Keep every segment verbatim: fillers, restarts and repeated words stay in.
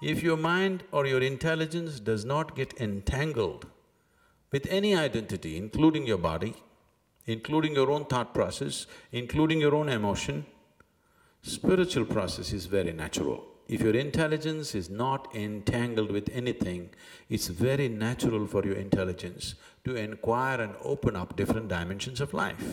If your mind or your intelligence does not get entangled with any identity, including your body, including your own thought process, including your own emotion, spiritual process is very natural. If your intelligence is not entangled with anything, it's very natural for your intelligence to inquire and open up different dimensions of life.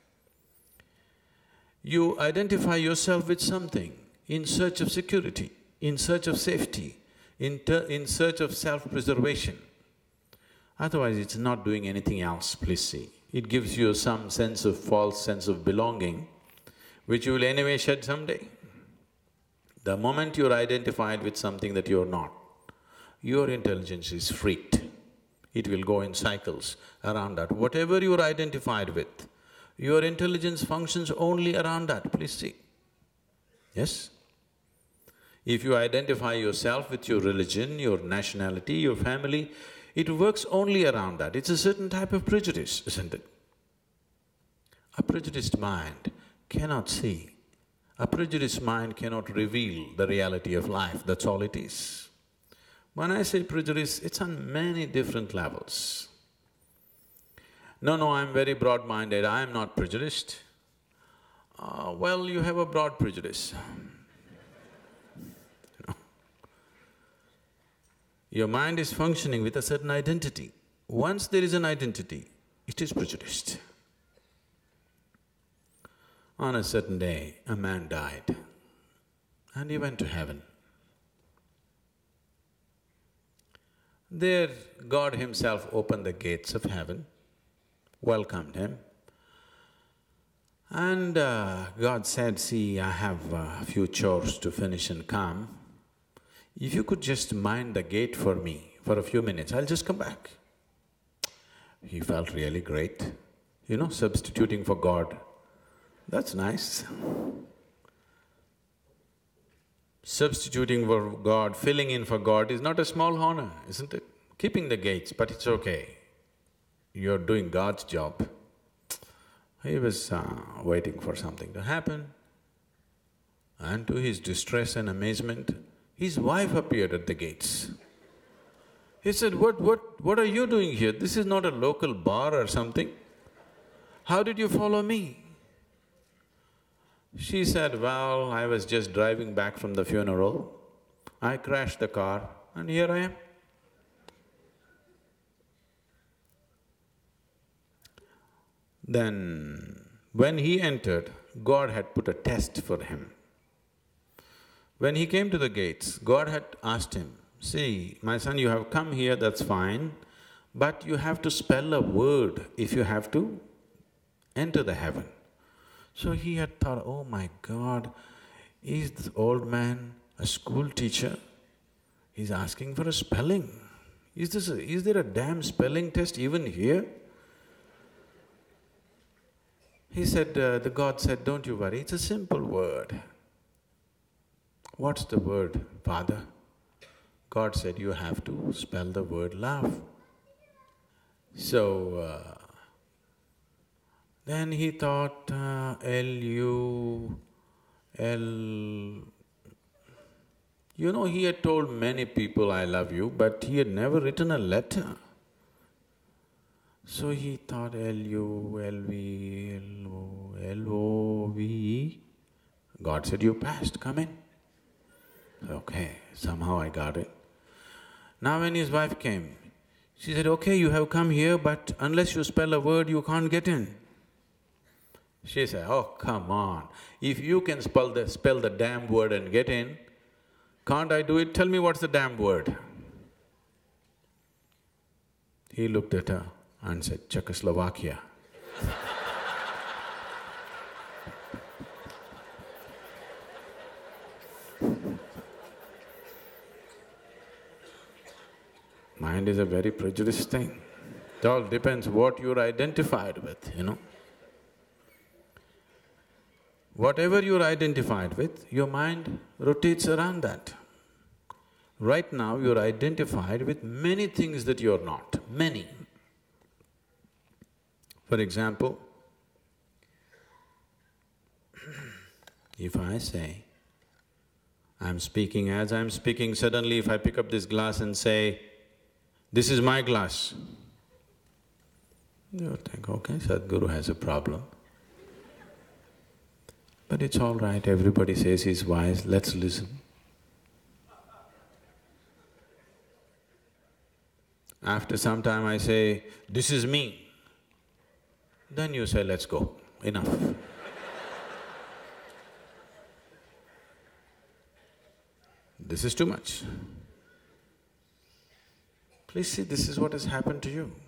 You identify yourself with something in search of security, in search of safety, in, in search of self-preservation. Otherwise, it's not doing anything else, please see. It gives you some sense of false sense of belonging, which you will anyway shed someday. The moment you're identified with something that you're not, your intelligence is freaked. It will go in cycles around that. Whatever you're identified with, your intelligence functions only around that, please see. Yes? If you identify yourself with your religion, your nationality, your family, it works only around that. It's a certain type of prejudice, isn't it? A prejudiced mind cannot see. A prejudiced mind cannot reveal the reality of life, that's all it is. When I say prejudice, it's on many different levels. No, no, I'm very broad-minded, I am not prejudiced. Uh, well, you have a broad prejudice. You know? Your mind is functioning with a certain identity. Once there is an identity, it is prejudiced. On a certain day, a man died and he went to heaven. There, God himself opened the gates of heaven, welcomed him, and uh, God said, see, I have a few chores to finish and come. If you could just mind the gate for me for a few minutes, I'll just come back. He felt really great, you know, substituting for God. That's nice. Substituting for God, filling in for God is not a small honor, isn't it? Keeping the gates, but it's okay. You're doing God's job. He was uh, waiting for something to happen, and to his distress and amazement, his wife appeared at the gates. He said, what… what… what are you doing here? This is not a local bar or something. How did you follow me? She said, well, I was just driving back from the funeral, I crashed the car and here I am. Then, when he entered, God had put a test for him. When he came to the gates, God had asked him, see, my son, you have come here, that's fine, but you have to spell a word if you have to enter the heaven. So he had thought, oh my God, is this old man a school teacher? He's asking for a spelling. Is this a, is there a damn spelling test even here? He said, uh, the God said, don't you worry, it's a simple word. What's the word, Father? God said, you have to spell the word love. So, uh, then he thought, uh, L U, L… You know, he had told many people, I love you, but he had never written a letter. So he thought L U, L V, L O, L O V E. God said, you passed, come in. Okay, somehow I got it. Now when his wife came, she said, okay, you have come here, but unless you spell a word, you can't get in. She said, oh, come on, if you can spell the… spell the damn word and get in, can't I do it? Tell me what's the damn word. He looked at her and said, Czechoslovakia. Mind is a very prejudiced thing. It all depends what you're identified with, you know. Whatever you're identified with, your mind rotates around that. Right now, you're identified with many things that you're not, many. For example, if I say, I'm speaking, as I'm speaking, suddenly if I pick up this glass and say, this is my glass, you'll think, okay, Sadhguru has a problem. But it's all right, everybody says he's wise, let's listen. After some time I say, this is me, then you say, let's go, enough. This is too much. Please see, this is what has happened to you.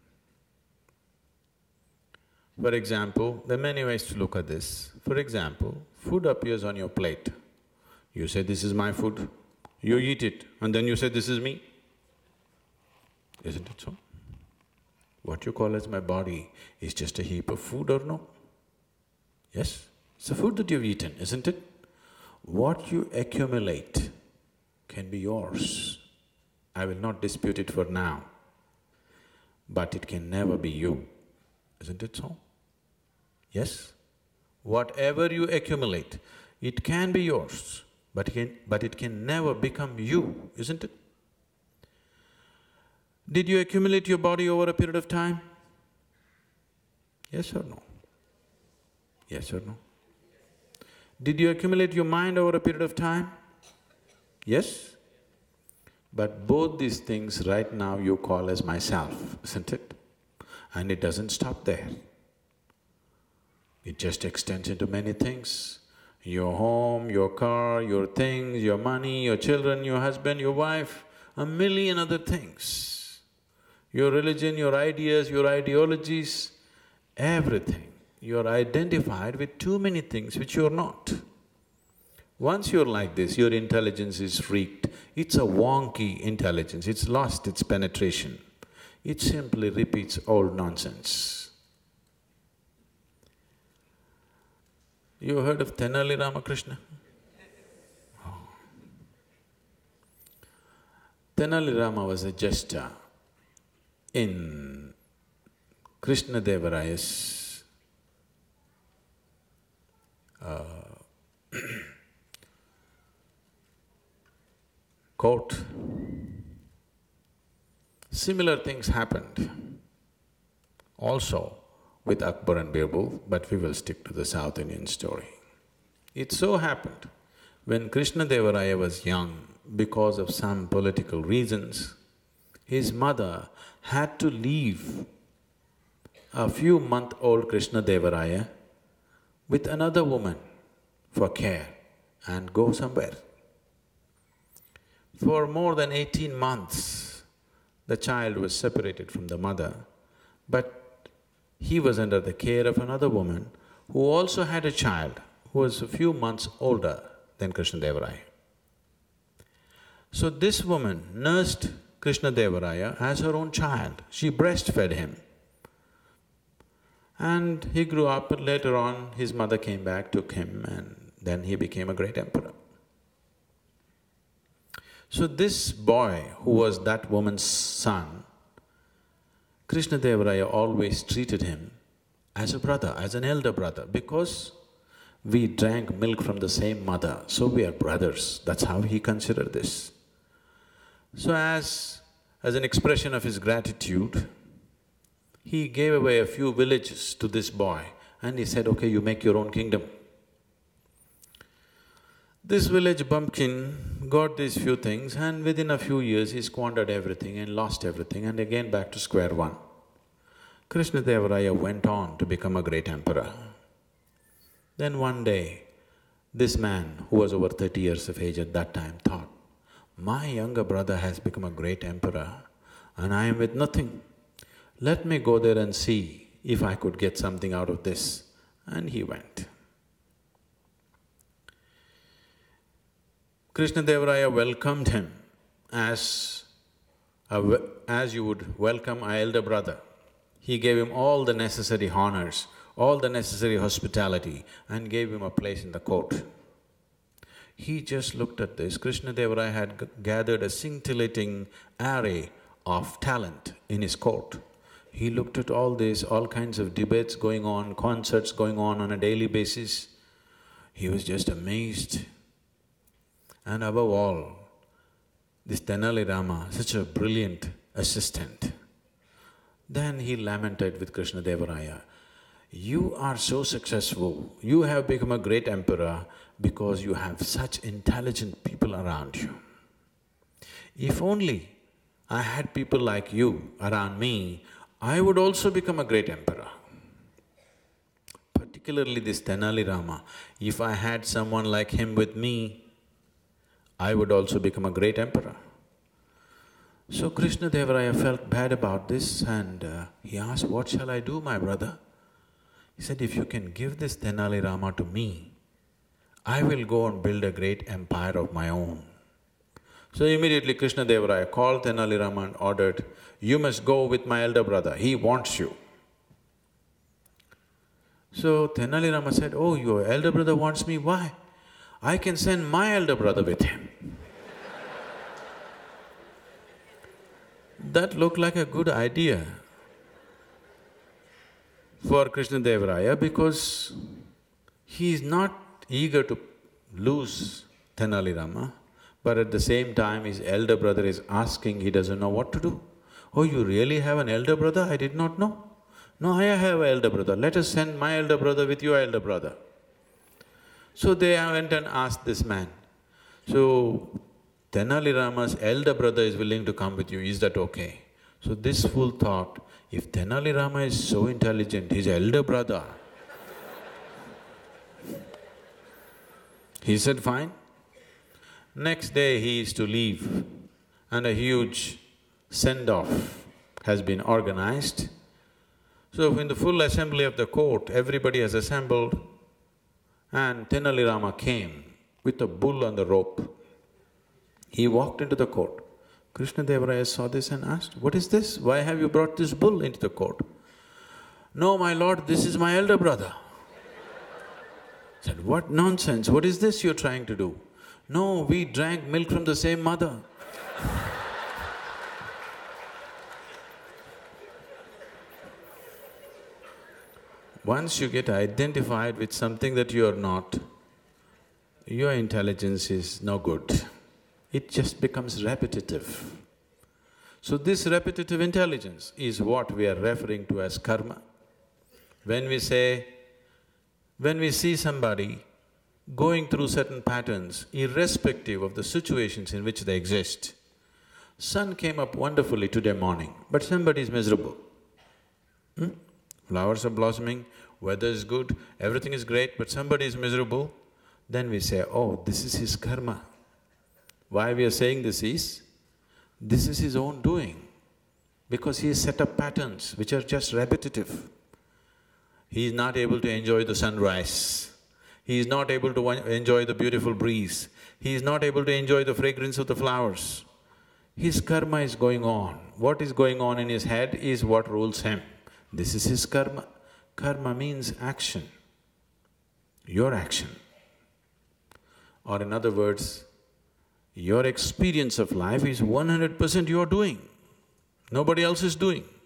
For example, there are many ways to look at this. For example, food appears on your plate. You say, this is my food. You eat it and then you say, this is me. Isn't it so? What you call as my body is just a heap of food or no? Yes? It's the food that you've eaten, isn't it? What you accumulate can be yours. I will not dispute it for now, but it can never be you. Isn't it so? Yes? Whatever you accumulate, it can be yours, but it can… but it can never become you, isn't it? Did you accumulate your body over a period of time? Yes or no? Yes or no? Did you accumulate your mind over a period of time? Yes? But both these things right now you call as myself, isn't it? And it doesn't stop there. It just extends into many things. Your home, your car, your things, your money, your children, your husband, your wife, a million other things. Your religion, your ideas, your ideologies, everything. You're identified with too many things which you're not. Once you're like this, your intelligence is freaked. It's a wonky intelligence, it's lost its penetration. It simply repeats old nonsense. You heard of Tenali Ramakrishna? Oh. Tenali Rama was a jester in Krishna Devaraya's uh, court. Similar things happened also with Akbar and Birbal, but we will stick to the South Indian story. It so happened, when Krishna Devaraya was young, because of some political reasons, his mother had to leave a few month old Krishna Devaraya with another woman for care and go somewhere. For more than eighteen months, the child was separated from the mother, but he was under the care of another woman who also had a child who was a few months older than Krishna Devaraya. So this woman nursed Krishna Devaraya as her own child, she breastfed him. And he grew up, and later on his mother came back, took him, and then he became a great emperor. So this boy, who was that woman's son, Krishna Devaraya always treated him as a brother, as an elder brother, because we drank milk from the same mother, so we are brothers. That's how he considered this. So as… as an expression of his gratitude, he gave away a few villages to this boy and he said, okay, you make your own kingdom. This village bumpkin got these few things and within a few years he squandered everything and lost everything and again back to square one. Krishna Devaraya went on to become a great emperor. Then one day, this man, who was over thirty years of age at that time, thought, my younger brother has become a great emperor and I am with nothing. Let me go there and see if I could get something out of this. And he went. Krishna Devaraya welcomed him as a, as you would welcome an elder brother. He gave him all the necessary honors, all the necessary hospitality and gave him a place in the court. He just looked at this. Krishna Devaraya had g gathered a scintillating array of talent in his court. He looked at all this, all kinds of debates going on, concerts going on on a daily basis. He was just amazed. And above all, this Tenali Rama, such a brilliant assistant. Then he lamented with Krishna-deva Raya, you are so successful, you have become a great emperor because you have such intelligent people around you. If only I had people like you around me, I would also become a great emperor. Particularly this Tenali Rama, if I had someone like him with me, I would also become a great emperor. So Krishna-deva Raya felt bad about this and uh, he asked, what shall I do, my brother? He said, if you can give this Tenali Rama to me, I will go and build a great empire of my own. So immediately Krishna-deva Raya called Tenali Rama and ordered, you must go with my elder brother, he wants you. So Tenali Rama said, oh, your elder brother wants me, why? I can send my elder brother with him. That looked like a good idea for Krishna-deva Raya because he is not eager to lose Tenali Rama, but at the same time his elder brother is asking, he doesn't know what to do. Oh, you really have an elder brother? I did not know. No, I have an elder brother, let us send my elder brother with your elder brother. So they went and asked this man, so Tenali Rama's elder brother is willing to come with you, is that okay? So this fool thought, if Tenali Rama is so intelligent, his elder brother… He said, fine. Next day he is to leave and a huge send-off has been organized. So in the full assembly of the court, everybody has assembled and Tenali Rama came with a bull on the rope. He walked into the court. Krishna-deva Raya saw this and asked, what is this? Why have you brought this bull into the court? No, my lord, this is my elder brother. Said, what nonsense, what is this you're trying to do? No, we drank milk from the same mother. Once you get identified with something that you are not, your intelligence is no good. It just becomes repetitive. So this repetitive intelligence is what we are referring to as karma. When we say, when we see somebody going through certain patterns, irrespective of the situations in which they exist, sun came up wonderfully today morning, but somebody is miserable. Hmm? Flowers are blossoming, weather is good, everything is great, but somebody is miserable, then we say, oh, this is his karma. Why we are saying this is, this is his own doing, because he has set up patterns which are just repetitive. He is not able to enjoy the sunrise, he is not able to enjoy the beautiful breeze, he is not able to enjoy the fragrance of the flowers. His karma is going on. What is going on in his head is what rules him. This is his karma. Karma means action, your action. Or in other words, your experience of life is one hundred percent you're doing, nobody else is doing.